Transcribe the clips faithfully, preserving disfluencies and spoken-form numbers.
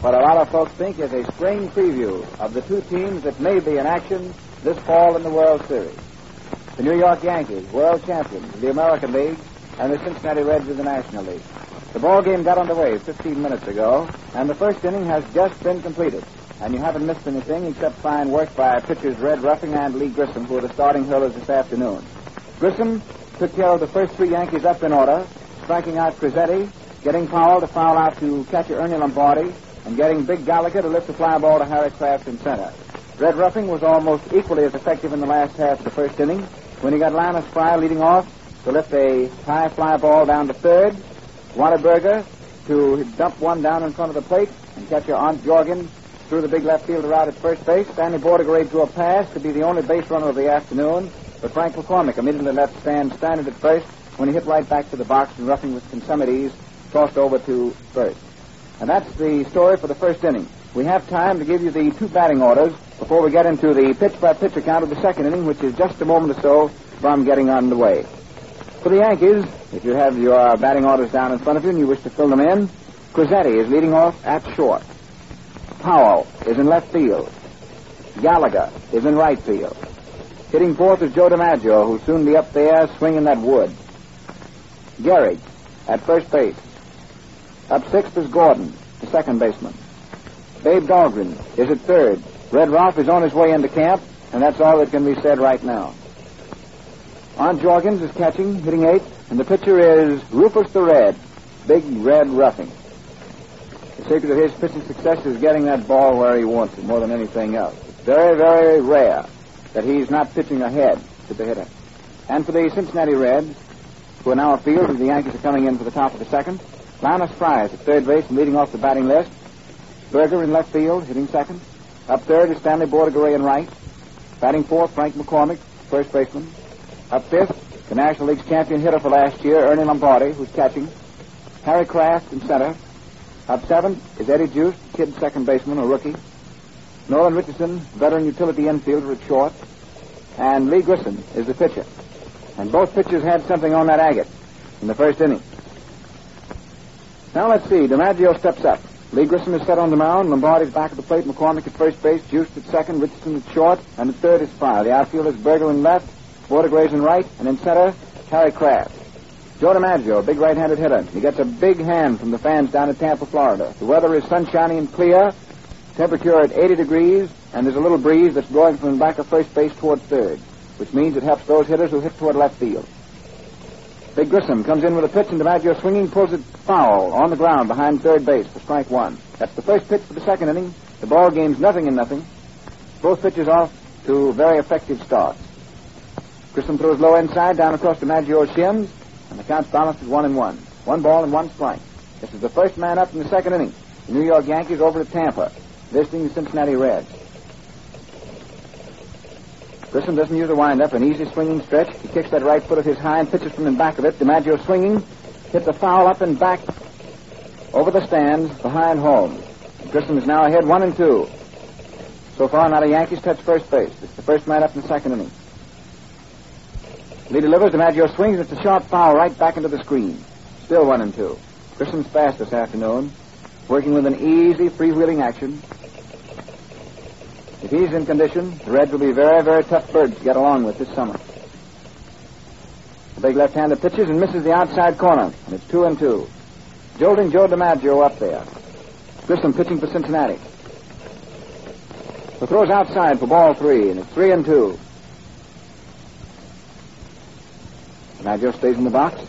what a lot of folks think is a spring preview of the two teams that may be in action this fall in the World Series. The New York Yankees, world champions of the American League, and the Cincinnati Reds of the National League. The ball game got underway fifteen minutes ago, and the first inning has just been completed. And you haven't missed anything except fine work by pitchers Red Ruffing and Lee Grissom, who are the starting hurlers this afternoon. Grissom took care of the first three Yankees up in order, striking out Crizzetti, getting Powell to foul out to catcher Ernie Lombardi, and getting Big Gallagher to lift the fly ball to Harry Kraft in center. Red Ruffing was almost equally as effective in the last half of the first inning when he got Linus Fry leading off to lift a high fly ball down to third, Whataburger to dump one down in front of the plate, and catcher Arndt Jorgen threw the big left fielder out at first base. Stanley Bordegrade drew a pass to be the only base runner of the afternoon, but Frank McCormick immediately left Stan standard at first when he hit right back to the box, and Ruffing with some some ease tossed over to first. And that's the story for the first inning. We have time to give you the two batting orders before we get into the pitch-by-pitch account of the second inning, which is just a moment or so from getting underway. For the Yankees, if you have your batting orders down in front of you and you wish to fill them in, Crizzetti is leading off at short. Powell is in left field. Gallagher is in right field. Hitting fourth is Joe DiMaggio, who'll soon be up there swinging that wood. Gehrig at first base. Up sixth is Gordon, the second baseman. Babe Dahlgren is at third. Red Rolfe is on his way into camp, and that's all that can be said right now. Arndt Jorgens is catching, hitting eighth, and the pitcher is Rufus the Red, Big Red Ruffing. The secret of his pitching success is getting that ball where he wants it more than anything else. It's very, very rare that he's not pitching ahead to the hitter. And for the Cincinnati Reds, who are now afield as the Yankees are coming in for the top of the second, Linus Fry is at third base and leading off the batting list. Berger in left field, hitting second. Up third is Stanley Bordegrade in right. Batting fourth, Frank McCormick, first baseman. Up fifth, the National League's champion hitter for last year, Ernie Lombardi, who's catching. Harry Kraft in center. Up seventh is Eddie Juice, kid second baseman, a rookie. Nolan Richardson, veteran utility infielder at short. And Lee Grissom is the pitcher. And both pitchers had something on that agate in the first inning. Now let's see. DiMaggio steps up. Lee Grissom is set on the mound. Lombardi's back at the plate. McCormick at first base. Juice at second. Richardson at short. And at third is Fry. The outfield is Berger in left. Bordegrade in right. And in center, Harry Kraft. Joe DiMaggio, a big right-handed hitter. He gets a big hand from the fans down in Tampa, Florida. The weather is sunshiny and clear. Temperature at eighty degrees. And there's a little breeze that's blowing from the back of first base toward third, which means it helps those hitters who hit toward left field. Big Grissom comes in with a pitch, and DiMaggio swinging pulls it foul on the ground behind third base for strike one. That's the first pitch for the second inning. The ball game's nothing and nothing. Both pitches off to very effective starts. Grissom throws low inside down across DiMaggio's shins, and the count's balanced at one and one. One ball and one strike. This is the first man up in the second inning. The New York Yankees over to Tampa, visiting the Cincinnati Reds. Grissom doesn't use a windup, an easy swinging stretch. He kicks that right foot of his high and pitches from the back of it. DiMaggio swinging, hits a foul up and back over the stands behind home. Grissom is now ahead one and two. So far, not a Yankees touch first base. It's the first man up in the second inning. Lee delivers. DiMaggio swings. It's a sharp foul right back into the screen. Still one and two. Grissom's fast this afternoon, working with an easy, freewheeling action. If he's in condition, the Reds will be very, very tough birds to get along with this summer. The big left-hander pitches and misses the outside corner, and it's two and two. Jolting Joe DiMaggio up there. Grissom pitching for Cincinnati. The throw's outside for ball three, and it's three and two. DiMaggio stays in the box.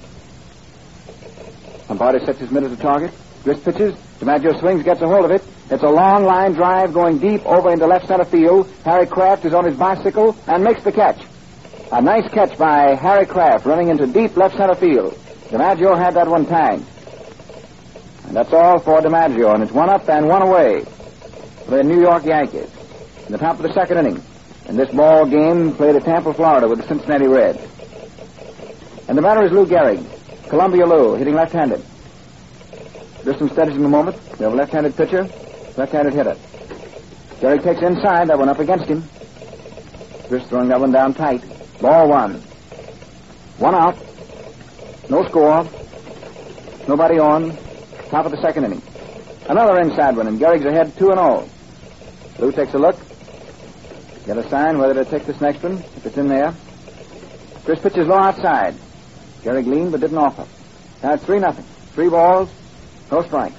Lombardi sets his middle to target. Grist pitches. DiMaggio swings, gets a hold of it. It's a long line drive going deep over into left center field. Harry Kraft is on his bicycle and makes the catch. A nice catch by Harry Kraft running into deep left center field. DiMaggio had that one tagged. And that's all for DiMaggio, and it's one up and one away for the New York Yankees. In the top of the second inning. And this ball game played at Tampa, Florida with the Cincinnati Reds. And the batter is Lou Gehrig. Columbia Lou, hitting left-handed. Grissom studies him a moment. We have a left-handed pitcher, left-handed hitter. Gehrig takes inside, that one up against him. Grist throwing that one down tight. Ball one. One out. No score. Nobody on. Top of the second inning. Another inside one, and Gehrig's ahead two and oh. Lou takes a look. Get a sign whether to take this next one, if it's in there. Chris pitches low outside. Gehrig leaned but didn't offer. Now it's three nothing. Three balls, no strikes.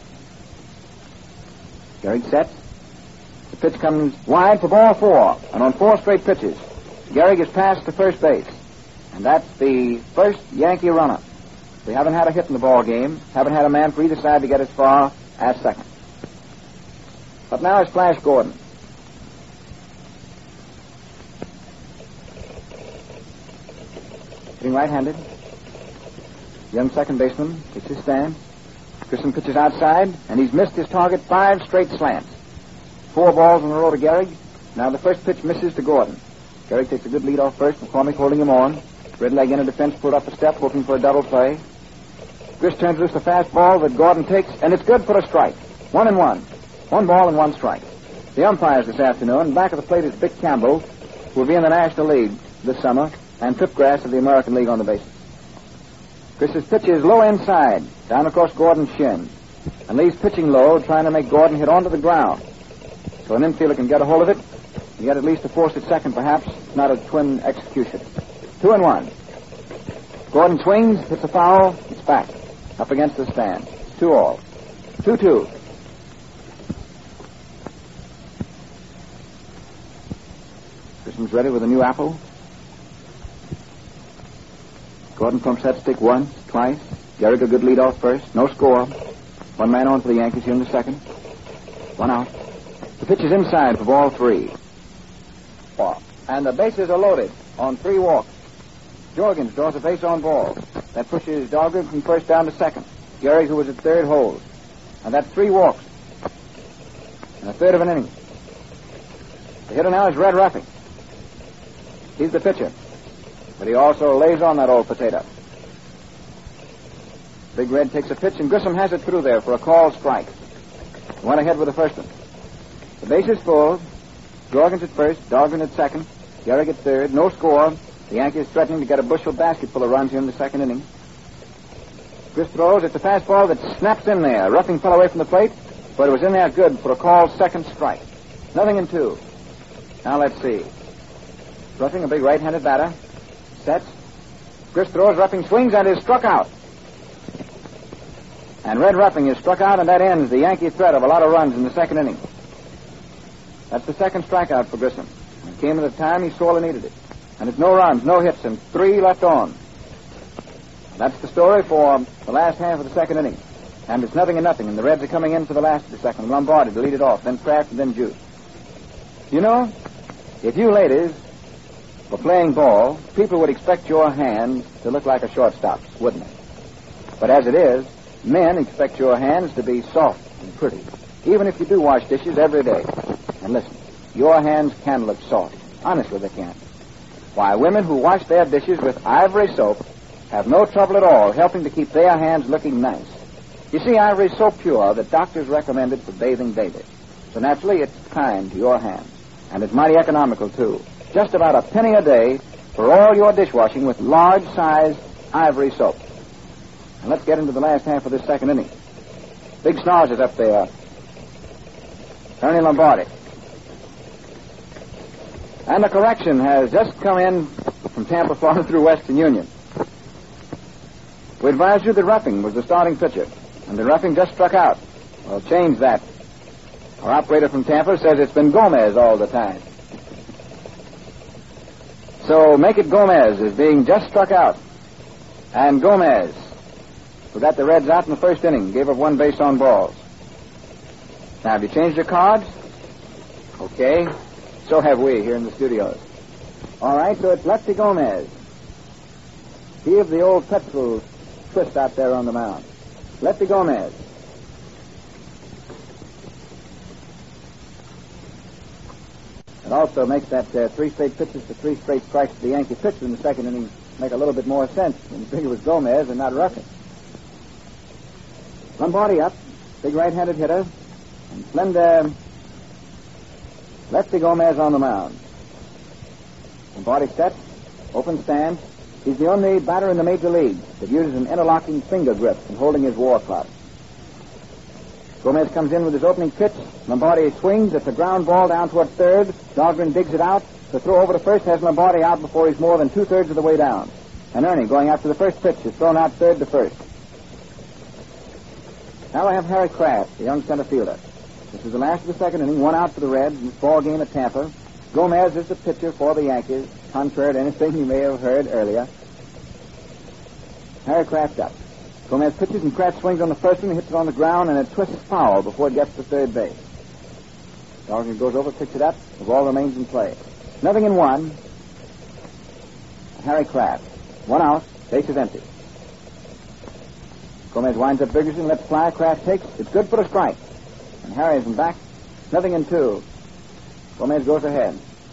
Gehrig sets. The pitch comes wide for ball four, and on four straight pitches, Gehrig is passed to first base. And that's the first Yankee runner. We haven't had a hit in the ball game, haven't had a man for either side to get as far as second. But now is Flash Gordon. Hitting right-handed. Young second baseman takes his stand. Grissom pitches outside, and he's missed his target five straight slants. Four balls in a row to Gehrig. Now the first pitch misses to Gordon. Gehrig takes a good lead off first, McCormick holding him on. Red leg in a defense pulled up a step, hoping for a double play. Gris turns loose the fastball that Gordon takes, and it's good for a strike. One and one. One ball and one strike. The umpires this afternoon, back at the plate is Vic Campbell, who will be in the National League this summer, and Pip Grass of the American League on the bases. Chris's pitch is low inside, down across Gordon's shin, and Lee's pitching low, trying to make Gordon hit onto the ground. So an infielder can get a hold of it, and get at least a force at second, perhaps. It's not a twin execution. Two and one. Gordon swings, hits a foul, it's back, up against the stand. Two all. Two two. Grissom's ready with a new apple. Gordon pumps that stick once, twice. Gehrig a good lead off first. No score. One man on for the Yankees here in the second. One out. The pitch is inside for ball three. Four. And the bases are loaded on three walks. Jorgens draws a base on ball. That pushes Dahlgren from first down to second. Gehrig, who was at third, holds. And that's three walks. And a third of an inning. The hitter now is Red Ruffing. He's the pitcher. But he also lays on that old potato. Big Red takes a pitch, and Grissom has it through there for a called strike. He went ahead with the first one. The base is full. Jorgens at first, Dahlgren at second, Gehrig at third. No score. The Yankees threatening to get a bushel basket full of runs here in the second inning. Gris throws. It's a fastball that snaps in there. Ruffing fell away from the plate, but it was in there good for a called second strike. Nothing in two. Now let's see. Ruffing, a big right-handed batter. Sets. Gris throws, Ruffing swings, and is struck out. And Red Ruffing is struck out, and that ends the Yankee threat of a lot of runs in the second inning. That's the second strikeout for Grissom. It came at a time he sorely needed it. And it's no runs, no hits, and three left on. That's the story for the last half of the second inning. And it's nothing and nothing, and the Reds are coming in for the last of the second. Lombardi to lead it off, then Kraft, and then Juice. You know, if you ladies were playing ball, people would expect your hands to look like a shortstop's, wouldn't they? But as it is, men expect your hands to be soft and pretty, even if you do wash dishes every day. And listen, your hands can look soft. Honestly, they can. Why, women who wash their dishes with Ivory soap have no trouble at all helping to keep their hands looking nice. You see, Ivory's so pure that doctors recommend it for bathing babies. So naturally, it's kind to your hands. And it's mighty economical, too. Just about a penny a day for all your dishwashing with large-sized Ivory soap. And let's get into the last half of this second inning. Big Snars is up there. Ernie Lombardi. And a correction has just come in from Tampa, Florida through Western Union. We advised you that Ruffing was the starting pitcher, and that Ruffing just struck out. Well, change that. Our operator from Tampa says it's been Gomez all the time. So make it Gomez as being just struck out. And Gomez, who got the Reds out in the first inning, gave up one base on balls. Now, have you changed your cards? Okay. So have we here in the studios. All right, so it's Lefty Gomez. He of the old petrol twist out there on the mound. Lefty Gomez. It also makes that uh, three straight pitches to three straight strikes to the Yankee pitcher in the second inning make a little bit more sense when you think it was Gomez and not Ruffing. Lombardi up, big right-handed hitter, and slender Lefty Gomez on the mound. Lombardi sets, open stance. He's the only batter in the major leagues that uses an interlocking finger grip in holding his war club. Gomez comes in with his opening pitch. Lombardi swings. It's a ground ball down toward third. Dahlgren digs it out. The throw over to first has Lombardi out before he's more than two-thirds of the way down. And Ernie, going after the first pitch, is thrown out third to first. Now I have Harry Kraft, the young center fielder. This is the last of the second inning, one out for the Reds in this ball game at Tampa. Gomez is the pitcher for the Yankees, contrary to anything you may have heard earlier. Harry Kraft up. Gomez pitches and Kraft swings on the first one, hits it on the ground, and it twists foul before it gets to third base. Dahlgren goes over, picks it up. The ball remains in play. Nothing in one. Harry Kraft. One out. Base is empty. Gomez winds up Ferguson, lets fly. Kraft takes. It's good for a strike. And Harry is in back. Nothing in two. Gomez goes ahead.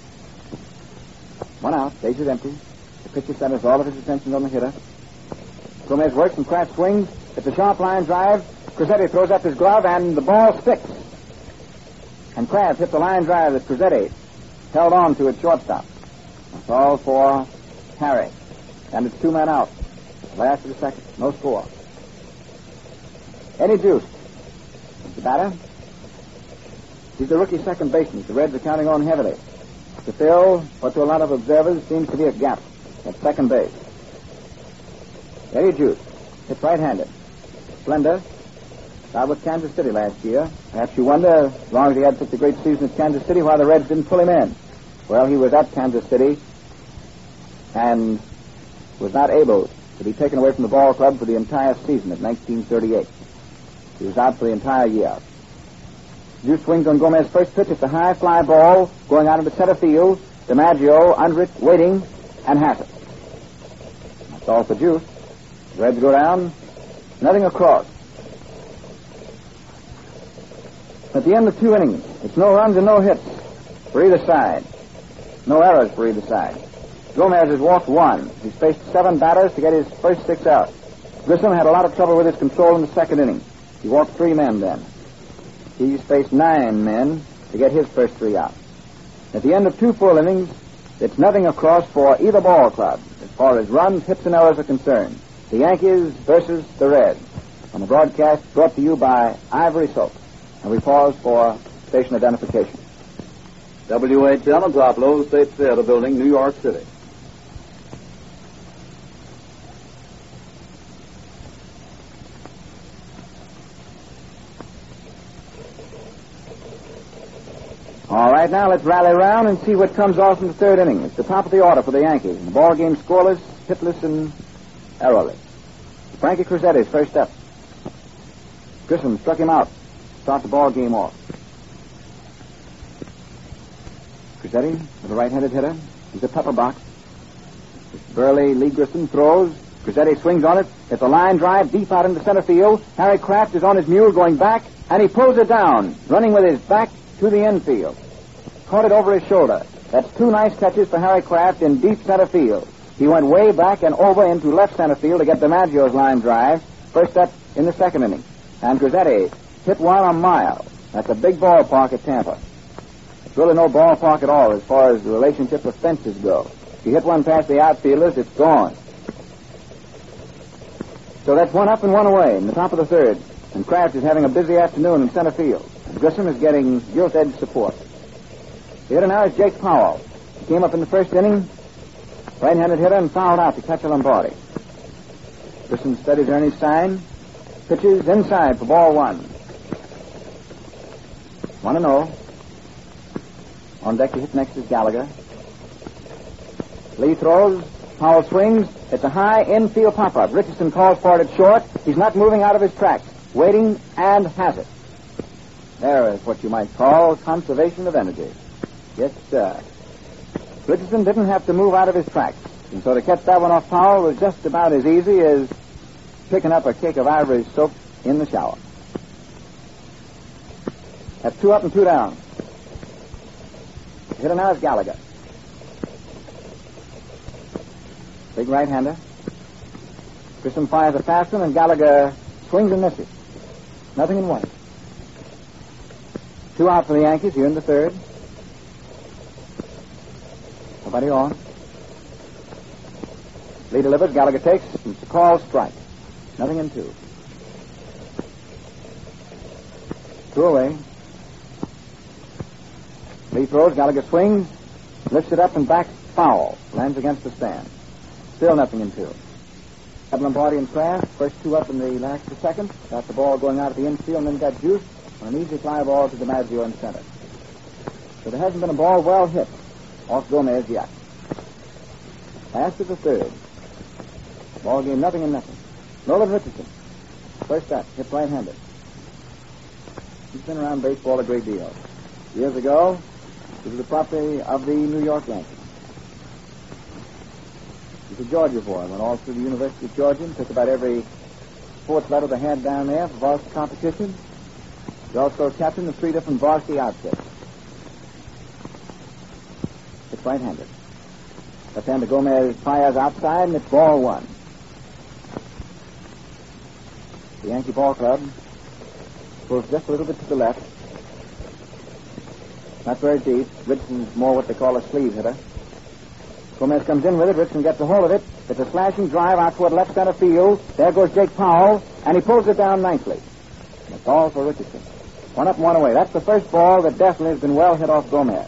One out. Base is empty. The pitcher centers all of his attention on the hitter. Gomez works and Kraft swings. It's a sharp line drive. Cruzetti throws up his glove and the ball sticks. And Kraft hits a line drive that Cruzetti held on to at shortstop. That's all for Harry. And it's two men out. Last of the second. No score. Eddie Juice, the batter. He's the rookie second baseman. The Reds are counting on heavily to fill what to a lot of observers seems to be a gap at second base. Eddie Juice hits right-handed. Splendor. Started with Kansas City last year. Perhaps you wonder, as long as he had such a great season at Kansas City, why the Reds didn't pull him in. Well, he was at Kansas City and was not able to be taken away from the ball club for the entire season of nineteen thirty-eight. He was out for the entire year. Juice swings on Gomez's first pitch. It's a high fly ball going out into center field. DiMaggio under it, waiting, and has it. That's all for Juice. The Reds go down. Nothing across. At the end of two innings, it's no runs and no hits for either side. No errors for either side. Gomez has walked one. He's faced seven batters to get his first six out. Grissom had a lot of trouble with his control in the second inning. He walked three men then. He's faced nine men to get his first three out. At the end of two full innings, it's nothing across for either ball club as far as runs, hits, and errors are concerned. The Yankees versus the Reds. On the broadcast brought to you by Ivory Soap. And we pause for station identification. W H L Metropolis State Theater Building, New York City. All right, now let's rally around and see what comes off in the third inning. It's the top of the order for the Yankees. And the ball game scoreless, hitless, and errorless. Frankie Cruzetti's first up. Grissom struck him out. Start the ball game off. Cruzetti with a right-handed hitter. He's a pepper box. Burley Lee Grissom throws. Cruzetti swings on it. It's a line drive deep out into center field. Harry Kraft is on his mule going back, and he pulls it down, running with his back to the infield. Caught it over his shoulder. That's two nice catches for Harry Kraft in deep center field. He went way back and over into left center field to get DiMaggio's line drive. First up in the second inning. And Cruzetti hit one a mile. That's a big ballpark at Tampa. It's really no ballpark at all as far as the relationship of fences go. If you hit one past the outfielders, it's gone. So that's one up and one away in the top of the third. And Kraft is having a busy afternoon in center field. And Grissom is getting gilt-edged support. The hitter now is Jake Powell. He came up in the first inning, right-handed hitter, and fouled out to catch a Lombardi. Grissom studies Ernie's sign. Pitches inside for ball one. One and oh. On deck to hit next is Gallagher. Lee throws. Powell swings. It's a high infield pop-up. Richardson calls for it at short. He's not moving out of his tracks. Waiting and has it. There is what you might call conservation of energy. Yes, sir. Richardson didn't have to move out of his tracks. And so to catch that one off Powell was just about as easy as picking up a cake of Ivory soap in the shower. That's two up and two down. The hitter now is Gallagher. Big right-hander. Grissom fires a fast one, and Gallagher swings and misses. Nothing in one. Two out for the Yankees here in the third. Nobody on. Lee delivers. Gallagher takes. It's a call strike. Nothing in two. Two away. Lee throws, Gallagher swings, lifts it up and back, foul. Lands against the stand. Still nothing in two. Lombardi and Kraft, first two up in the last to second. Got the ball going out of the infield and then got juiced on an easy fly ball to DiMaggio in center. So there hasn't been a ball well hit off Gomez yet. Pass to the third. Ball game nothing and nothing. Nolan Richardson, first up, hit right-handed. He's been around baseball a great deal. Years ago, he was the property of the New York Yankees. He was a Georgia boy, went all through the University of Georgia and took about every sports letter they had down there for varsity competition. He's also captain of three different varsity outfits. It's right-handed. Left-hander Gomez fires outside, and it's ball one. The Yankee ball club goes just a little bit to the left. Not very deep. Richardson's more what they call a sleeve hitter. Gomez comes in with it. Richardson gets a hold of it. It's a slashing drive out toward left center field. There goes Jake Powell, and he pulls it down nicely. That's all for Richardson. One up and one away. That's the first ball that definitely has been well hit off Gomez.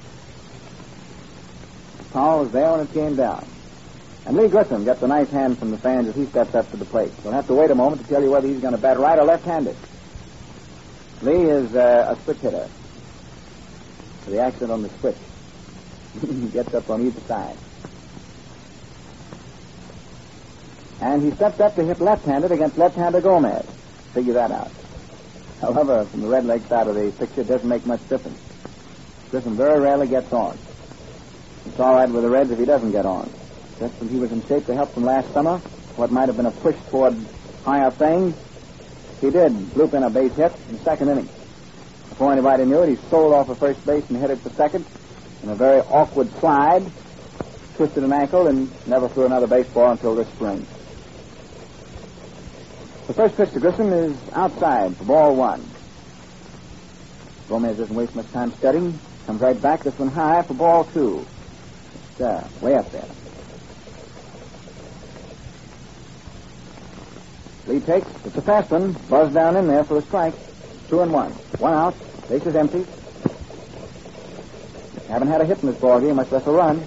Powell was there when it came down. And Lee Grissom gets a nice hand from the fans as he steps up to the plate. We'll have to wait a moment to tell you whether he's going to bat right or left-handed. Lee is uh, a switch hitter. For the accident on the switch. He gets up on either side. And he steps up to hit left-handed against left-hander Gomez. Figure that out. However, from the Red Leg side of the picture, it doesn't make much difference. Grissom very rarely gets on. It's all right with the Reds if he doesn't get on. Just when he was in shape to help them last summer, what might have been a push toward higher things, he did loop in a base hit in the second inning. Before anybody knew it, he sold off at first base and headed for second in a very awkward slide, twisted an ankle, and never threw another baseball until this spring. The first pitch to Grissom is outside for ball one. Gomez doesn't waste much time studying. Comes right back, this one high for ball two. It's uh, way up there. Lee takes, it's a fast one, buzz down in there for a strike. Two and one. One out, base is empty. Haven't had a hit in this ball game, much less a run.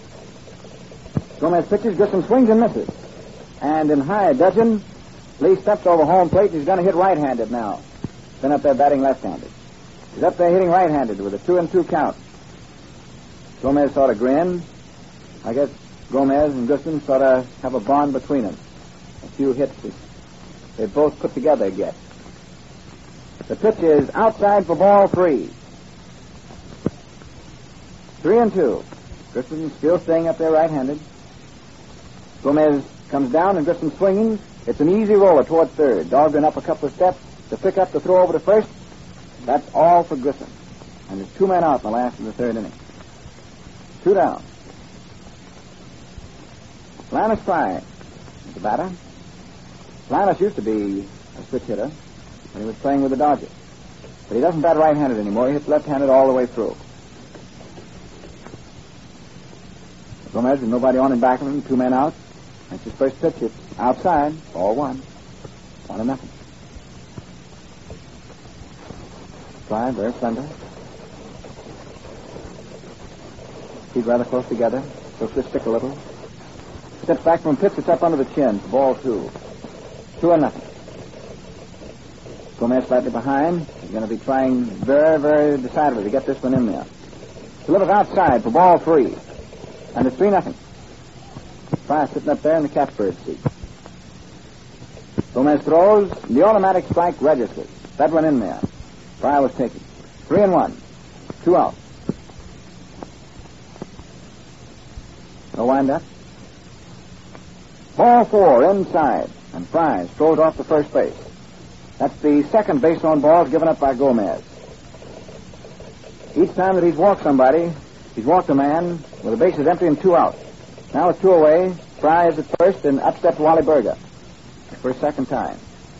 Gomez pitches, Grissom swings and misses. And in high dudgeon, Lee steps over home plate and he's going to hit right-handed now. Been up there batting left-handed. He's up there hitting right-handed with a two and two count. Gomez sort of grinned. I guess Gomez and Grissom sort of have a bond between them. A few hits that they both put together yet. The pitch is outside for ball three. Three and two. Grissom still staying up there right-handed. Gomez comes down and Grissom swinging. It's an easy roller toward third. Dahlgren up a couple of steps to pick up the throw over to first. That's all for Grissom. And there's two men out in the last of the third inning. Two down. Lannis Fry is the batter. Lannis used to be a switch hitter when he was playing with the Dodgers. But he doesn't bat right-handed anymore. He hits left-handed all the way through. Gomez with nobody on in back of him, two men out. That's his first pitch. It's outside, ball one. One and nothing. Fly, very slender. Feet rather close together. Goes to stick a little. Steps back from pitch, it's up under the chin. Ball two. Two and nothing. Gomez slightly behind. He's going to be trying very, very decidedly to get this one in there. Delivers outside for ball three. And it's three nothing. Fry sitting up there in the catbird seat. Gomez throws. The automatic strike registers. That one in there. Fry was taken. Three and one. Two out. No wind-up. Ball four inside. And Fry throws off to first base. That's the second base on balls given up by Gomez. Each time that he's walked somebody, he's walked a man with the bases empty and two out. Now with two away, Fry is at first and up steps Wally Berger for a second time.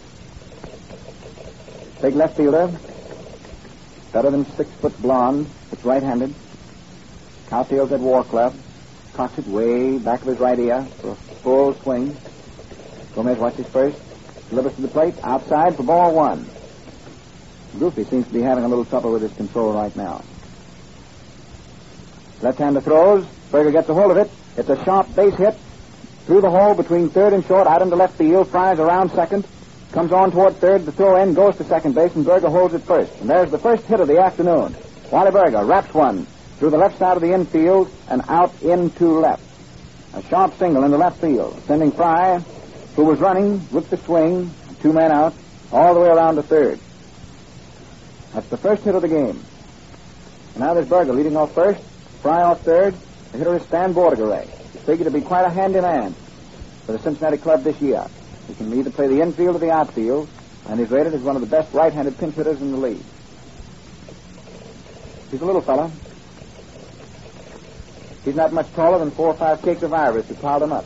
Big left fielder, better than six foot blonde. It's right-handed. Outfields at War Club. Cocks it way back of his right ear for a full swing. Gomez watches first. Delivers to the plate. Outside for ball one. Goofy seems to be having a little trouble with his control right now. Left-hander throws. Berger gets a hold of it. It's a sharp base hit through the hole between third and short, out into left field. Fries around second. Comes on toward third. The throw in goes to second base, and Berger holds it first. And there's the first hit of the afternoon. Wally Berger wraps one through the left side of the infield and out into left. A sharp single into left field, sending Fry, who was running with the swing, two men out, all the way around to third. That's the first hit of the game. And now there's Berger leading off first, Fry off third. The hitter is Stan Vortigern. He's figured to be quite a handy man for the Cincinnati club this year. He can either play the infield or the outfield, and he's rated as one of the best right-handed pinch hitters in the league. He's a little fella. He's not much taller than four or five cakes of iris who piled him up.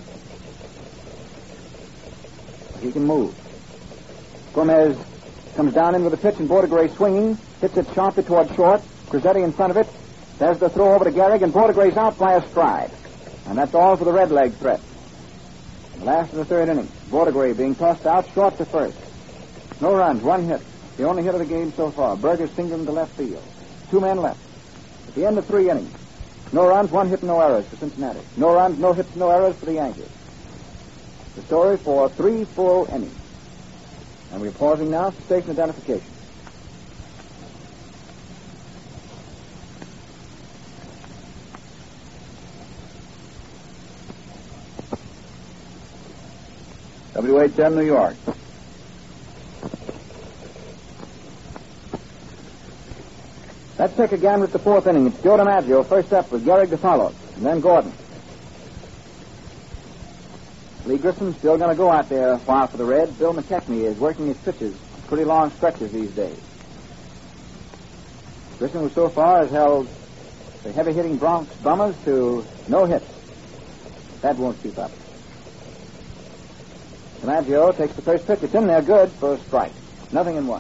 He can move. Gomez comes down in with a pitch, and Vortigern swinging, hits it sharply toward short. Crizzetti in front of it. There's the throw over to Gehrig, and Vortigern's out by a stride. And that's all for the red leg threat. The last of the third inning. Vortigern being tossed out short to first. No runs, one hit. The only hit of the game so far. Berger singling to left field. Two men left. At the end of three innings. No runs, one hit, no errors for Cincinnati. No runs, no hits, no errors for the Yankees. The story for three full innings. And we're pausing now for station identification. W H M New York. Let's take a gander at the fourth inning. It's Joe DiMaggio first up with Gehrig to follow, and then Gordon. Lee Grissom still going to go out there a while for the Reds. Bill McKechnie is working his pitches, pretty long stretches these days. Grissom, who so far has held the heavy-hitting Bronx Bummers to no hits. That won't keep up. DiMaggio takes the first pitch. It's in there good for a strike. Nothing in one.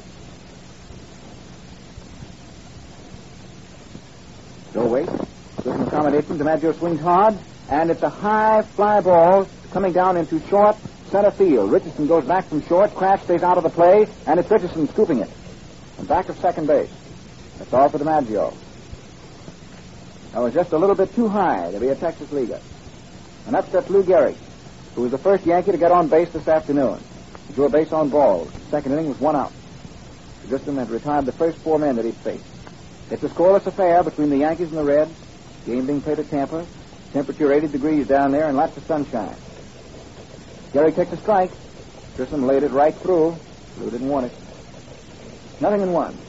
Joe waits. Grissom accommodates him. DiMaggio swings hard, and it's a high fly ball coming down into short center field. Richardson goes back from short. Kraft stays out of the play, and it's Richardson scooping it. And back of second base. That's all for DiMaggio. That was just a little bit too high to be a Texas leaguer. And up steps Lou Gehrig, who was the first Yankee to get on base this afternoon. He drew a base on balls. The second inning was one out. Grissom had retired the first four men that he'd faced. It's a scoreless affair between the Yankees and the Reds. Game being played at Tampa. Temperature eighty degrees down there and lots of sunshine. Gehrig takes a strike. Grissom laid it right through. Lou didn't want it. Nothing in one.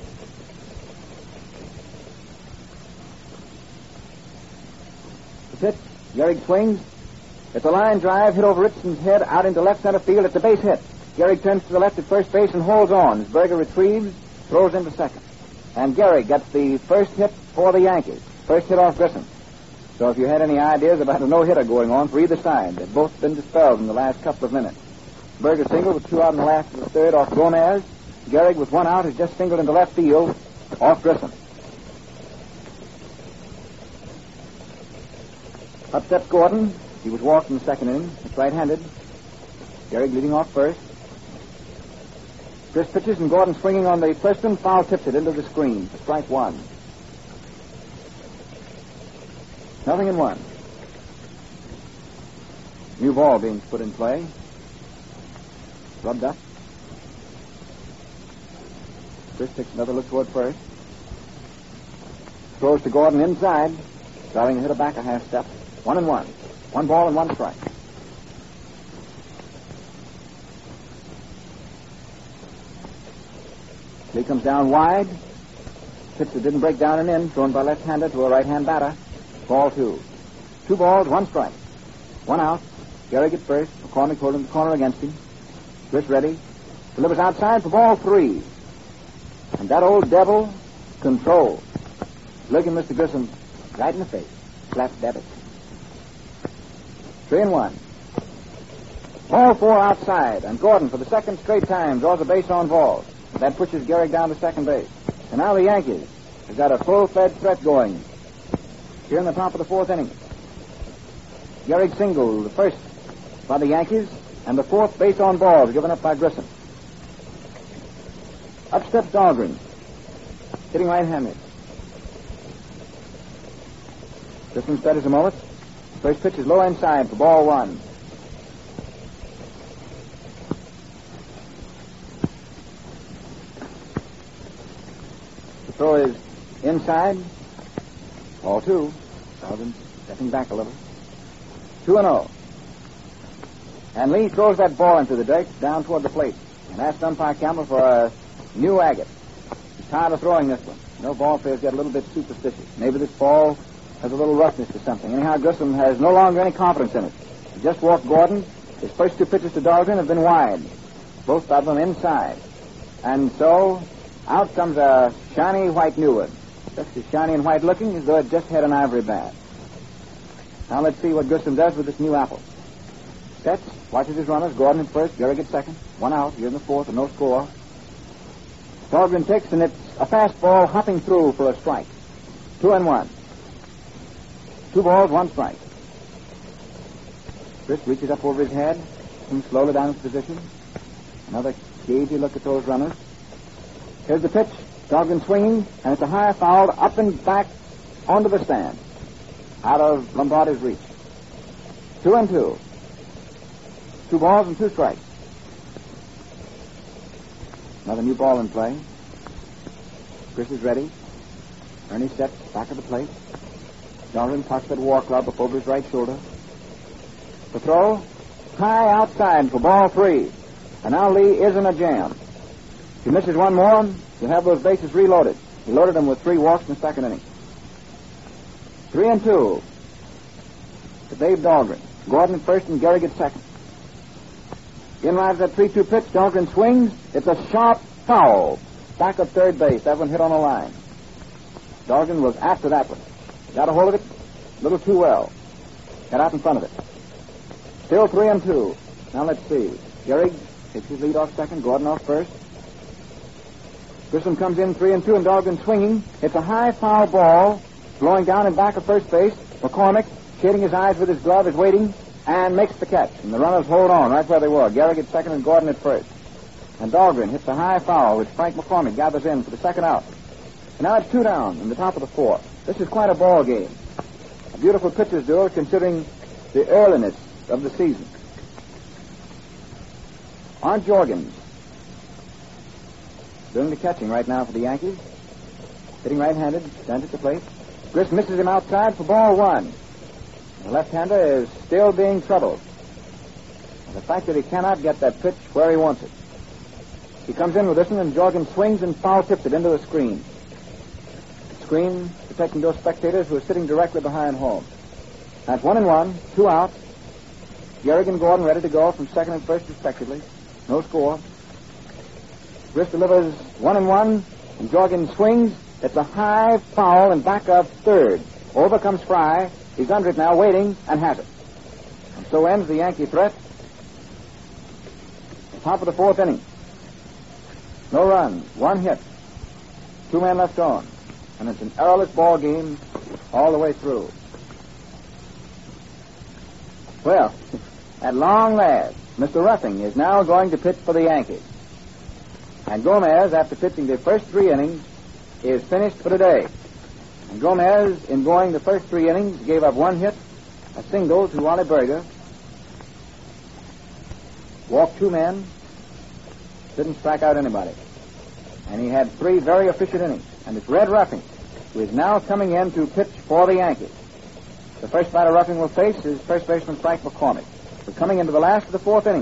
The pitch. Gehrig swings. It's a line drive hit over Richardson's head out into left center field. It's a base hit. Gehrig turns to the left at first base and holds on as Berger retrieves, throws into second. And Gehrig gets the first hit for the Yankees. First hit off Grissom. So if you had any ideas about a no-hitter going on for either side, they've both been dispelled in the last couple of minutes. Berger singled with two out in the last of the third off Gomez. Gehrig with one out has just singled into left field off Grissom. Up steps Gordon. He was walked in the second inning. It's right-handed. Gehrig leading off first. Chris pitches and Gordon swinging on the first one, foul tips it into the screen for strike one. Nothing in one. New ball being put in play. Rubbed up. Chris takes another look toward first. Throws to Gordon inside. Starting to hit a back a half step. One and one. One ball and one strike. He comes down wide. Pitch that didn't break down and in. Thrown by left-hander to a right-hand batter. Ball two. Two balls, one strike. One out. Gehrig at first. McCormick holding the corner against him. Chris ready. Delivers outside for ball three. And that old devil, control. Looking Mister Grissom right in the face. Slap debit. Three and one. Ball four outside. And Gordon, for the second straight time, draws a base on balls. That pushes Gehrig down to second base. And now the Yankees have got a full-fledged threat going here in the top of the fourth inning. Gehrig singled, the first by the Yankees, and the fourth base on balls given up by Grissom. Up steps Dahlgren, hitting right-handed. Grissom studies a moment. First pitch is low inside for ball one. The throw is inside. Ball two. Dahlgren stepping back a little. Two and oh. And Lee throws that ball into the dirt down toward the plate and asks umpire Campbell for a new agate. He's tired of throwing this one. No ball players get a little bit superstitious. Maybe this ball has a little roughness to something. Anyhow, Grissom has no longer any confidence in it. He just walked Gordon. His first two pitches to Dahlgren have been wide. Both of them inside. And so, out comes a shiny white Newwood. Just as shiny and white looking as though it just had an ivory bat. Now let's see what Grissom does with this new apple. Sets, watches his runners. Gordon at first, Gehrig at second. One out, here in the fourth, and no score. Dahlgren takes, and it's a fastball hopping through for a strike. Two and one. Two balls, one strike. Chris reaches up over his head, comes slowly down his position. Another cagey look at those runners. Here's the pitch. Dahlgren swinging, and it's a high foul up and back onto the stand. Out of Lombardi's reach. Two and two. Two balls and two strikes. Another new ball in play. Chris is ready. Ernie steps back of the plate. Dahlgren pucks that war club up over his right shoulder. The throw, high outside for ball three. And now Lee is in a jam. If he misses one more, he'll have those bases reloaded. He loaded them with three walks in the second inning. Three and two to Dave Dahlgren. Gordon at first and Gehrig at second. In arrives that three two pitch. Dahlgren swings. It's a sharp foul. Back of third base. That one hit on the line. Dahlgren was after that one. Got a hold of it a little too well. Got out in front of it. Still three and two. Now let's see. Gehrig takes his lead off second. Gordon off first. Grissom comes in three and two, and Dahlgren swinging. It's a high foul ball blowing down in back of first base. McCormick, shading his eyes with his glove, is waiting and makes the catch. And the runners hold on right where they were. Gehrig at second and Gordon at first. And Dahlgren hits a high foul, which Frank McCormick gathers in for the second out. And now it's two down in the top of the fourth. This is quite a ball game. A beautiful pitcher's duel considering the earliness of the season. Arndt Jorgens doing the catching right now for the Yankees. Hitting right-handed, stands at the plate. Gris misses him outside for ball one. The left-hander is still being troubled. And the fact that he cannot get that pitch where he wants it. He comes in with this one, and Jorgens swings and foul tips it into the screen. The screen protecting those spectators who are sitting directly behind home. That's one and one, two outs. Gehrig and Gordon ready to go from second and first respectively. No score. Gris delivers one and one, and Jorgens swings. It's a high foul and back of third. Over comes Fry. He's under it now, waiting, and has it. And so ends the Yankee threat. The top of the fourth inning. No runs, one hit, two men left on, and it's an errorless ball game all the way through. Well, at long last, Mister Ruffing is now going to pitch for the Yankees. And Gomez, after pitching the first three innings, is finished for today. And Gomez, in going the first three innings, gave up one hit, a single to Wally Berger, walked two men, didn't strike out anybody. And he had three very efficient innings. And it's Red Ruffing, who is now coming in to pitch for the Yankees. The first batter Ruffing will face is first baseman Frank McCormick. We're coming into the last of the fourth inning.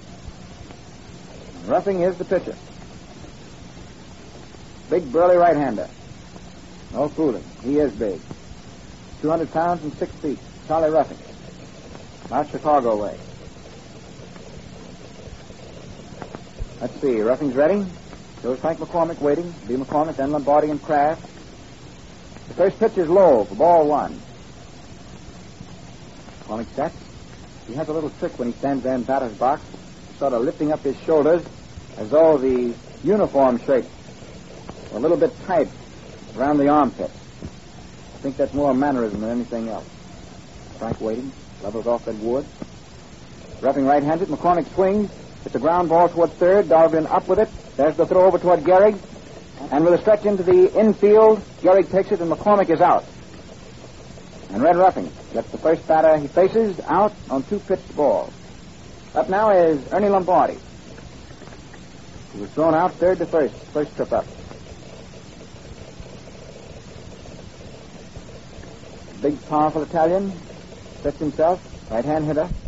And Ruffing is the pitcher. Big, burly right-hander. No fooling. He is big. two hundred pounds and six feet. Charlie Ruffing. Not Chicago way. Let's see. Ruffing's ready. There's Frank McCormick waiting. B. McCormick, then Lombardi and Kraft. The first pitch is low for ball one. McCormick sets. He has a little trick when he stands there in batter's box, sort of lifting up his shoulders as though the uniform shirt were a little bit tight around the armpit. I think that's more a mannerism than anything else. Frank waiting. Levels off that wood. Ruffing right-handed. McCormick swings. It's a ground ball towards third. Dahlgren up with it. There's the throw over toward Gehrig. And with a stretch into the infield, Gehrig takes it and McCormick is out. And Red Ruffing gets the first batter he faces out on two pitched balls. Up now is Ernie Lombardi. He was thrown out third to first, first trip up. Big, powerful Italian, sets himself, right-hand hitter.